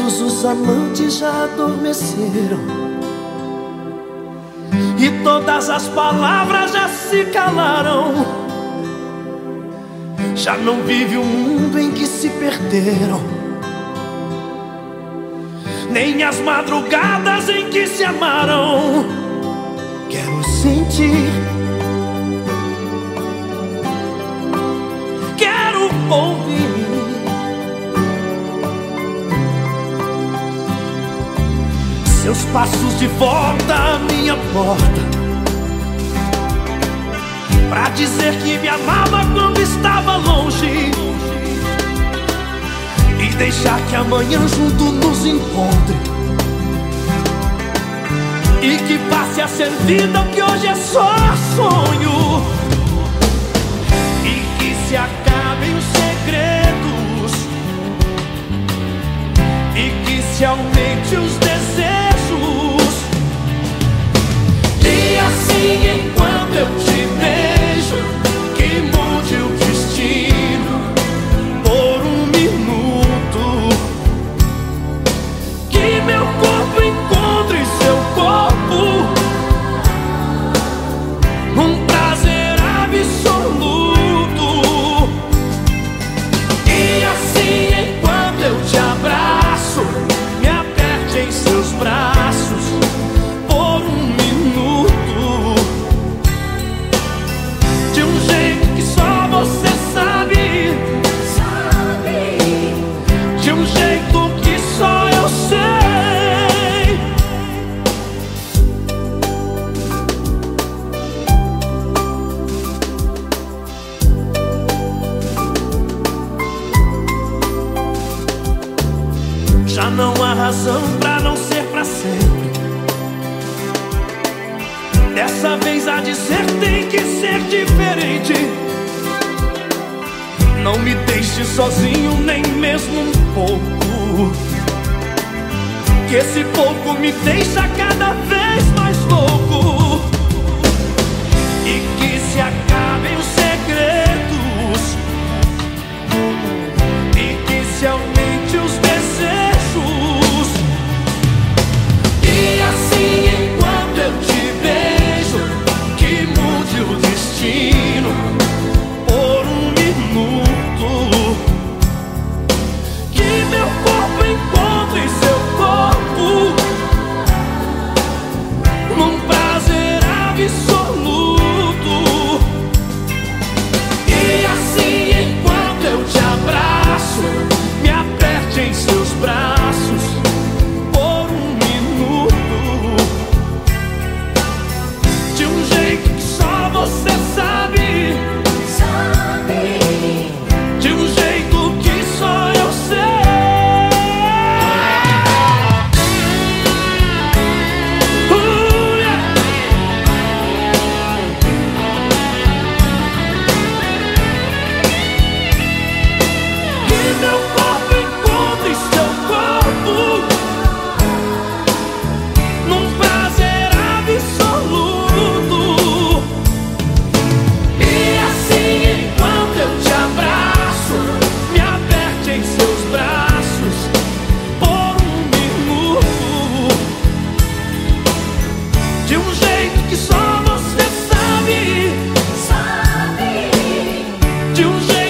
Todos os amantes já adormeceram e todas as palavras já se calaram. Já não vive o mundo em que se perderam, nem as madrugadas em que se amaram. Quero sentir, quero ouvir seus passos de volta à minha porta, pra dizer que me amava quando estava longe, e deixar que amanhã junto nos encontre, e que passe a ser vida o que hoje é só sonho, e que se acabem os segredos, e que se aumente os desejos. E assim, enquanto eu te beijo, que mude o destino por um minuto, que meu corpo encontre seu corpo, um prazer absoluto. E assim, enquanto eu te abraço, me aperte em seus braços por um minuto, de um jeito que só você sabe, de um jeito que só eu sei. Já não há razão pra não ser pra sempre. Dessa vez há de ser, tem que ser diferente. Não me deixe sozinho nem mesmo um pouco, que esse pouco me deixa cada vez mais louco. E que se acabem os segredos, e que se aumente os desejos. E assim, enquanto eu te beijo, que mude o destino por um minuto, que meu corpo encontre seu corpo, num prazer absoluto. E assim, enquanto eu te abraço, me aperte em seus braços por um minuto, de um jeito que só você sabe, de um jeito que só eu sei. Yeah. Que meu corpo encontre seu corpo, num prazer absoluto. E assim, enquanto eu te abraço, me aperte em seus braços por um minuto, de um jeito que só você sabe, de um jeito